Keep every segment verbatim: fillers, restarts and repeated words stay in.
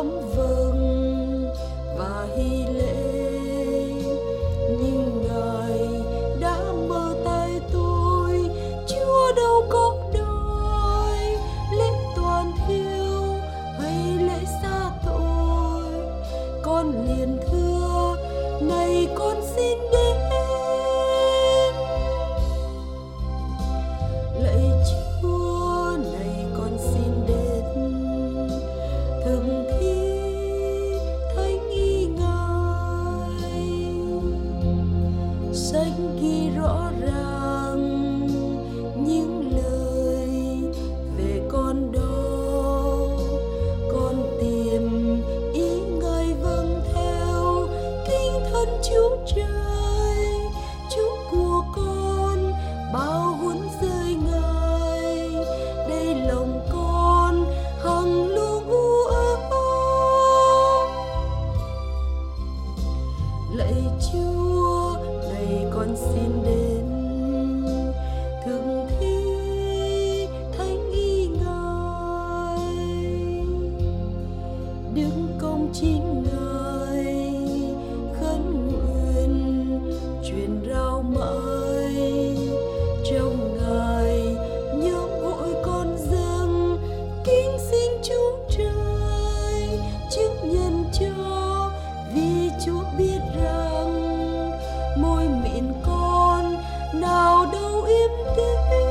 bóng vâng và hy lễ, nhưng Ngài đã mở tay tôi. Chúa đâu có đòi lễ toàn thiêu hay lễ xa tội, con liền thưa này con xin đến. Lạy Chúa, này con xin đến, thường thi thánh ý Ngài. Sách ghi rõ ràng những lời về con đó, con tìm ý Ngài vâng theo. Kính thân Chúa Trời, Chúa của con, bao huấn rơi Ngài, đây lòng con hằng luôn u ớ. Lạy Chúa, này con xin đến, thường thi thánh ý Ngài. Đứng công chính Ngài, khấn nguyện truyền rao mãi. Trong Ngài nhóm hội con dâng, kính xin Chúa Trời chứng nhân cho, vì Chúa biết rằng môi miệng con nào đâu im tiếng.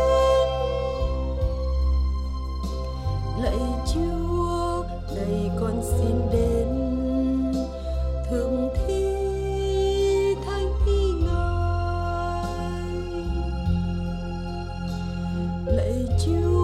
Lạy Chúa, này con xin đến, thường thi thánh ý Ngài. Lạy Chúa,